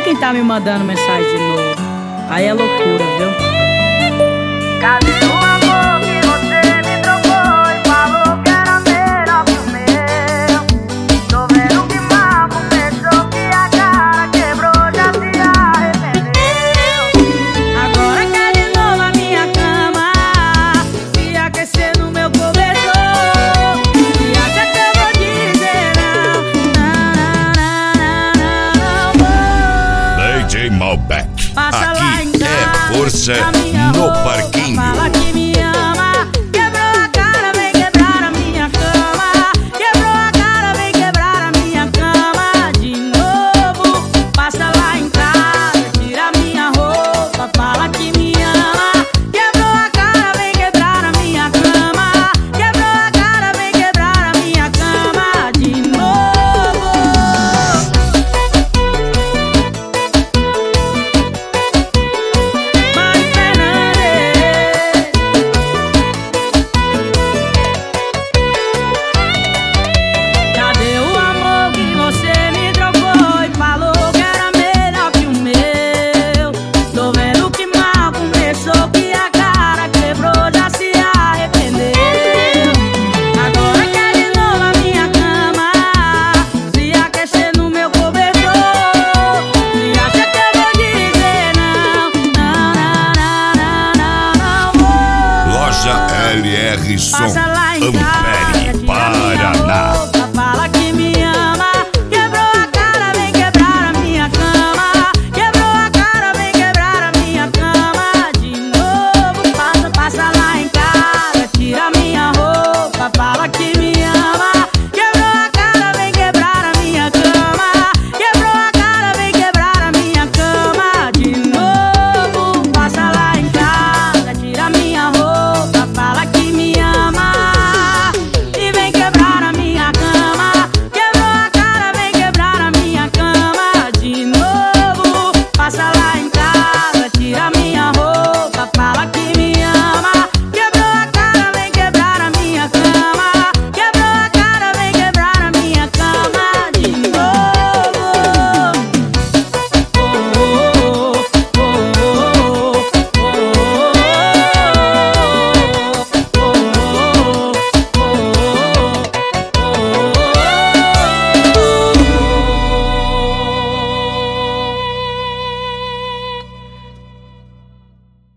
quem tá me mandando mensagem de novo. Aí é loucura, viu? Cadê o amor que você me trocou e falou que era melhor que o meu? Tô vendo que mal começou, que a cara quebrou, já se arrependeu. Agora quer de novo a minha cama, se aquecer no meu cobertor. E acha que eu vou dizer não, DJ Malbec. passa lá em Aqui é casa, força a minha